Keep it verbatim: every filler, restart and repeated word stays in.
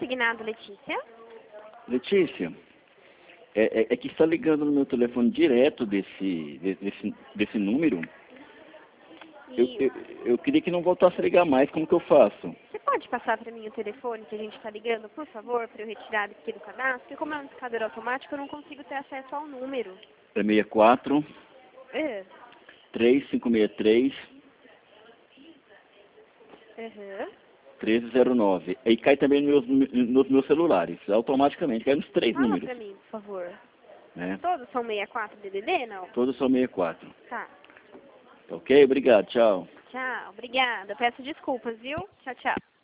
consignado, Letícia? Letícia, é, é, é que está ligando no meu telefone direto desse, de- desse, desse número. Eu, E eu, eu queria que não voltasse a ligar mais, como que eu faço? você pode passar para mim o telefone que a gente está ligando, por favor, para eu retirar aqui do cadastro? Porque como é um discador automático, eu não consigo ter acesso ao número. É seis quatro, É. três cinco seis três, Aham. treze zero nove. E cai também nos meus, nos meus celulares, automaticamente, cai nos três Fala números. para mim, por favor. Né? Todos são sessenta e quatro D D D, não? Todos são seis quatro. Tá. Ok? Obrigado, tchau. Tchau. Obrigada. Peço desculpas, viu? Tchau, tchau.